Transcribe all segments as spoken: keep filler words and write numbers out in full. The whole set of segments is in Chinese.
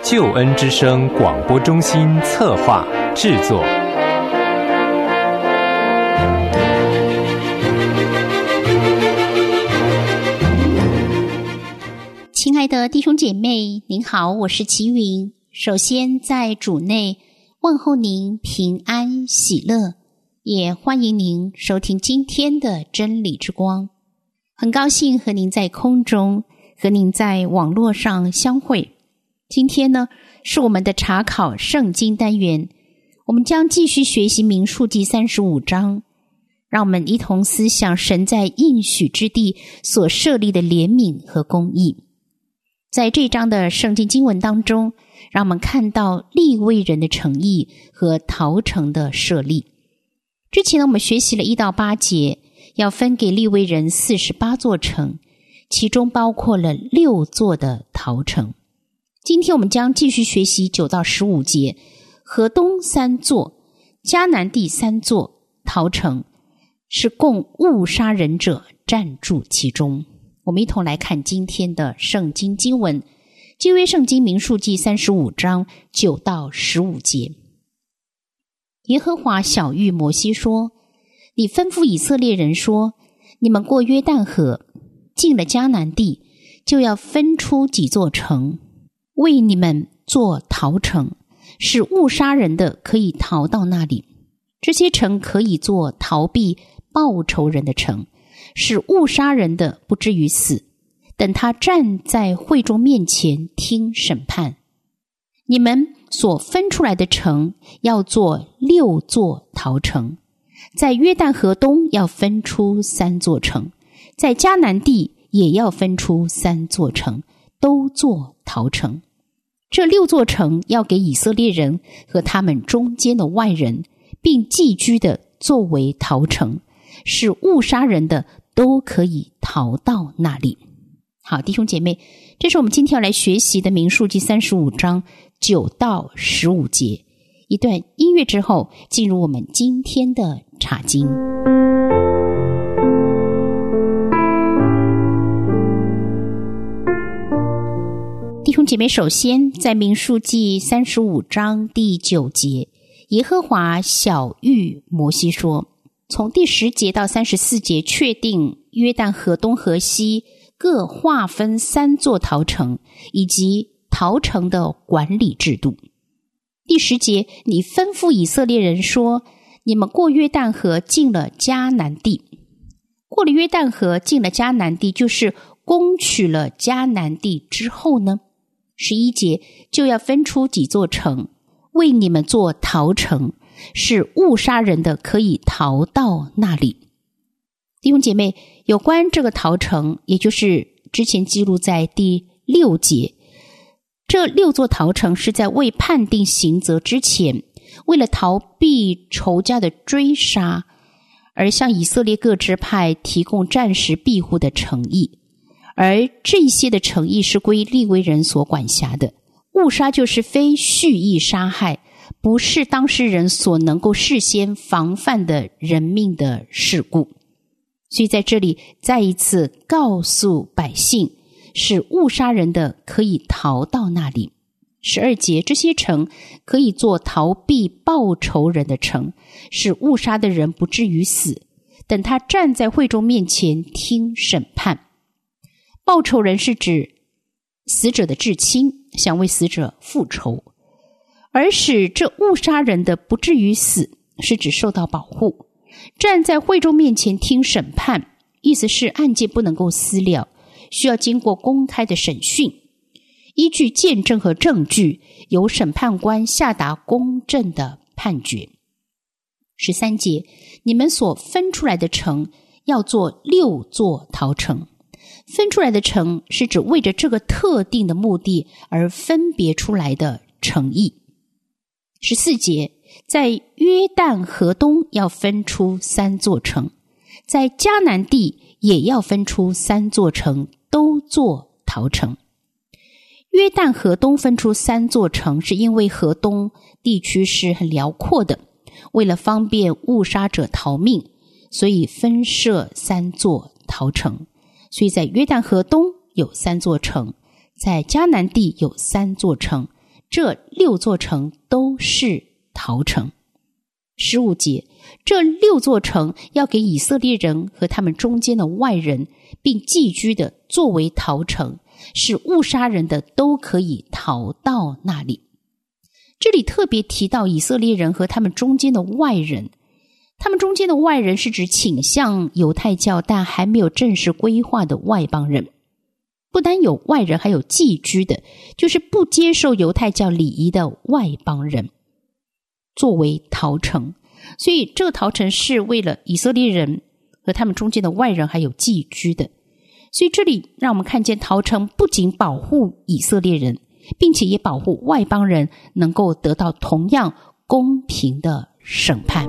救恩之声广播中心策划制作。 亲爱的弟兄姐妹，您好，我是齐云。首先在主内问候您平安喜乐，也欢迎您收听今天的真理之光。很高兴和您在空中，和您在网络上相会。今天呢，是我们的查考圣经单元，我们将继续学习民数记三十五章，让我们一同思想神在应许之地所设立的怜悯和公义。在这章的圣经经文当中，让我们看到利未人的诚意和逃城的设立。之前呢，我们学习了一到八节，要分给利未人四十八座城，其中包括了六座的逃城。今天我们将继续学习九到十五节，河东三座，迦南地三座逃城，是共误杀人者暂住其中。我们一同来看今天的圣经经文，旧约圣经民数记三十五章九到十五节。耶和华晓谕摩西说，你吩咐以色列人说，你们过约旦河，进了迦南地，就要分出几座城，为你们做逃城，使误杀人的可以逃到那里。这些城可以做逃避报仇人的城，使误杀人的不至于死，等他站在会众面前听审判。你们所分出来的城要做六座逃城，在约旦河东要分出三座城，在迦南地也要分出三座城，都做逃城。这六座城要给以色列人和他们中间的外人，并寄居的作为逃城，使误杀人的都可以逃到那里。好，弟兄姐妹，这是我们今天要来学习的民数记三十五章九到十五节。一段音乐之后，进入我们今天的查经。弟兄姐妹，首先在民数记三十五章第九节，耶和华晓谕摩西说，从第十节到三十四节确定约旦河东河西各划分三座逃城以及逃城的管理制度。第十节，你吩咐以色列人说，你们过约旦河进了迦南地。过了约旦河进了迦南地，就是攻取了迦南地之后呢，十一节就要分出几座城，为你们做逃城，使误杀人的可以逃到那里。弟兄姐妹，有关这个逃城，也就是之前记录在第六节，这六座逃城是在未判定刑责之前，为了逃避仇家的追杀，而向以色列各支派提供暂时庇护的诚意。而这些的诚意是归利未人所管辖的。误杀就是非蓄意杀害，不是当事人所能够事先防范的人命的事故。所以在这里再一次告诉百姓，使误杀人的可以逃到那里。十二节，这些城可以做逃避报仇人的城，使误杀的人不至于死，等他站在会众面前听审判。报仇人是指死者的至亲，想为死者复仇，而使这误杀人的不至于死，是指受到保护。站在会众面前听审判，意思是案件不能够私了，需要经过公开的审讯，依据见证和证据，由审判官下达公正的判决。十三节，你们所分出来的城要做六座逃城。分出来的城是指为着这个特定的目的而分别出来的城邑。十四节，在约旦河东要分出三座城，在迦南地也要分出三座城，都做逃城。约旦河东分出三座城，是因为河东地区是很辽阔的，为了方便误杀者逃命，所以分设三座逃城。所以在约旦河东有三座城，在迦南地有三座城， 这六座城都是逃城。十五节，这六座城要给以色列人和他们中间的外人并寄居的作为逃城，使误杀人的都可以逃到那里。这里特别提到以色列人和他们中间的外人，他们中间的外人是指倾向犹太教但还没有正式规划的外邦人。不单有外人，还有寄居的，就是不接受犹太教礼仪的外邦人作为逃城。所以这个逃城是为了以色列人和他们中间的外人还有寄居的。所以这里让我们看见逃城不仅保护以色列人，并且也保护外邦人能够得到同样公平的审判。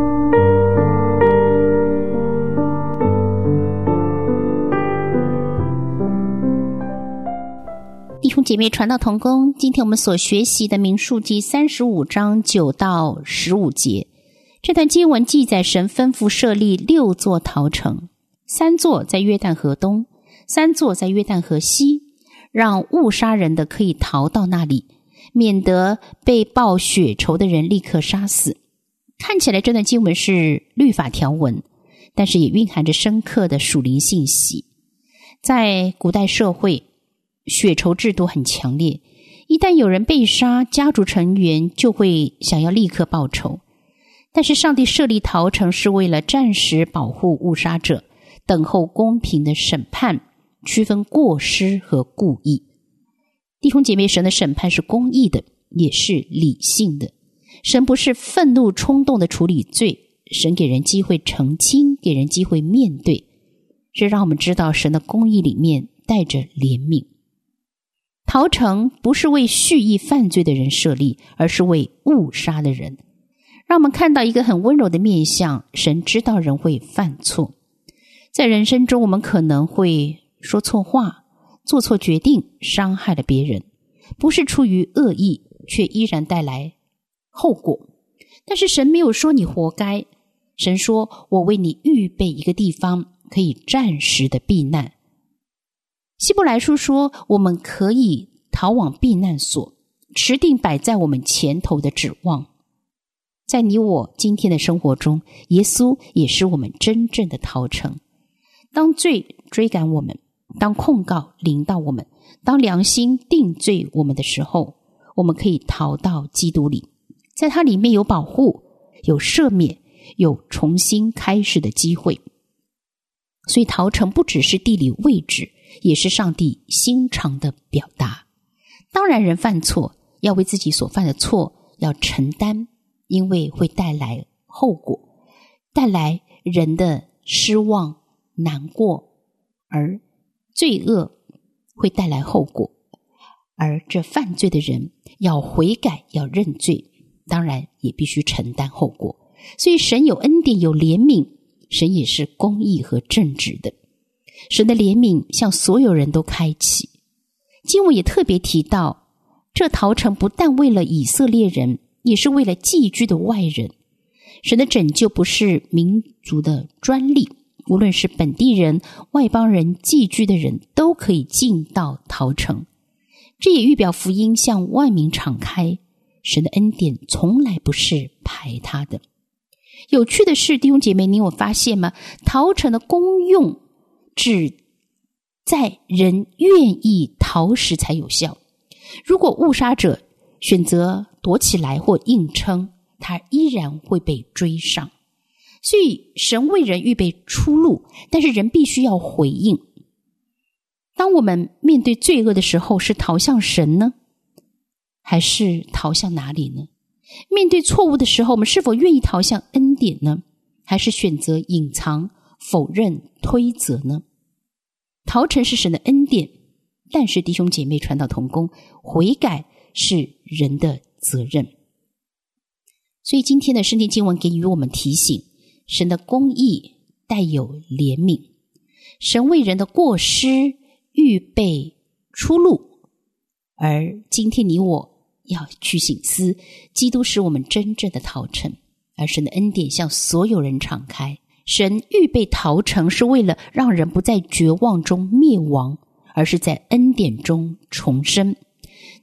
弟兄姐妹，传道同工，今天我们所学习的民数记三十五章九到十五节，这段经文记载神吩咐设立六座逃城，三座在约旦河东，三座在约旦河西，让误杀人的可以逃到那里，免得被报血仇的人立刻杀死。看起来这段经文是律法条文，但是也蕴含着深刻的属灵信息。在古代社会，血仇制度很强烈，一旦有人被杀，家族成员就会想要立刻报仇。但是上帝设立逃城是为了暂时保护误杀者，等候公平的审判，区分过失和故意。弟兄姐妹，神的审判是公义的，也是理性的。神不是愤怒冲动的处理罪，神给人机会澄清，给人机会面对，这让我们知道神的公义里面带着怜悯。逃城不是为蓄意犯罪的人设立，而是为误杀的人。让我们看到一个很温柔的面向，神知道人会犯错。在人生中，我们可能会说错话，做错决定，伤害了别人，不是出于恶意，却依然带来后果。但是神没有说你活该，神说我为你预备一个地方，可以暂时的避难。希伯来书说，我们可以逃往避难所，持定摆在我们前头的指望。在你我今天的生活中，耶稣也是我们真正的逃城。当罪追赶我们，当控告临到我们，当良心定罪我们的时候，我们可以逃到基督里，在它里面有保护，有赦免，有重新开始的机会。所以逃城不只是地理位置，也是上帝心肠的表达。当然人犯错，要为自己所犯的错要承担，因为会带来后果，带来人的失望、难过，而罪恶会带来后果，而这犯罪的人要悔改，要认罪，当然也必须承担后果。所以神有恩典，有怜悯，神也是公义和正直的。神的怜悯向所有人都开启。经文也特别提到，这逃城不但为了以色列人，也是为了寄居的外人。神的拯救不是民族的专利，无论是本地人、外邦人、寄居的人都可以进到逃城。这也预表福音向万民敞开，神的恩典从来不是排他的。有趣的是，弟兄姐妹，你有发现吗？逃城的功用只在人愿意逃时才有效。如果误杀者选择躲起来或硬撑，他依然会被追上。所以神为人预备出路，但是人必须要回应。当我们面对罪恶的时候，是逃向神呢，还是逃向哪里呢？面对错误的时候，我们是否愿意逃向恩典呢？还是选择隐藏、否认、推责呢？逃城是神的恩典，但是弟兄姐妹，传道同工，悔改是人的责任。所以今天的圣经经文给予我们提醒，神的公义带有怜悯，神为人的过失预备出路，而今天你我要去省思，基督是我们真正的逃城，而神的恩典向所有人敞开。神预备逃城是为了让人不在绝望中灭亡，而是在恩典中重生。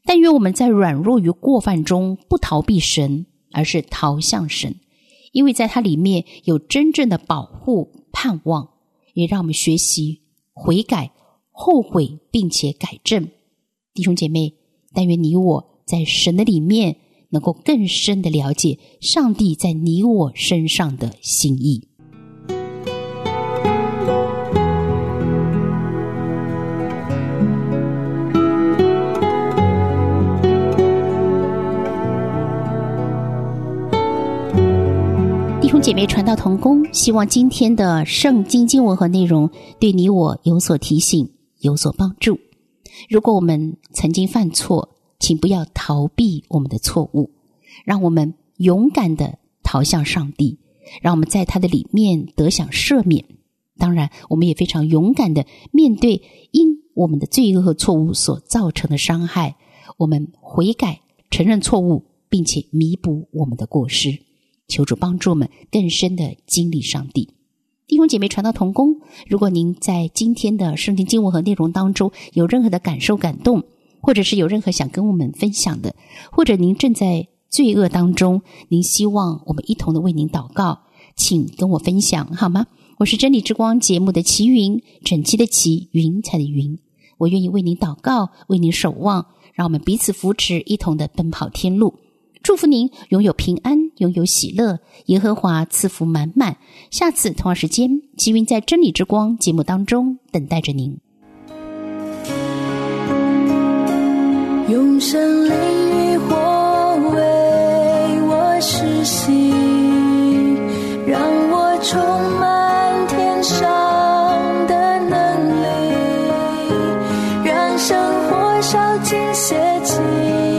但愿我们在软弱与过犯中不逃避神，而是逃向神，因为在它里面有真正的保护盼望，也让我们学习悔改、后悔并且改正。弟兄姐妹，但愿你我在神的里面能够更深的了解上帝在你我身上的心意。弟兄姐妹，传道同工，希望今天的圣经经文和内容对你我有所提醒，有所帮助。如果我们曾经犯错，请不要逃避我们的错误，让我们勇敢地逃向上帝，让我们在他的里面得享赦免。当然，我们也非常勇敢地面对因我们的罪恶和错误所造成的伤害，我们悔改，承认错误，并且弥补我们的过失。求主帮助我们更深地经历上帝。弟兄姐妹，传道同工，如果您在今天的圣经经文和内容当中有任何的感受感动，或者是有任何想跟我们分享的，或者您正在罪恶当中，您希望我们一同的为您祷告，请跟我分享好吗？我是真理之光节目的齐云，整齐的齐，云彩的云，我愿意为您祷告，为您守望，让我们彼此扶持，一同的奔跑天路。祝福您拥有平安，拥有喜乐，耶和华赐福满满。下次同样时间，齐云在真理之光节目当中等待着您。 用神灵与火为我施洗，让我充满天上的能力，让生活烧尽邪气，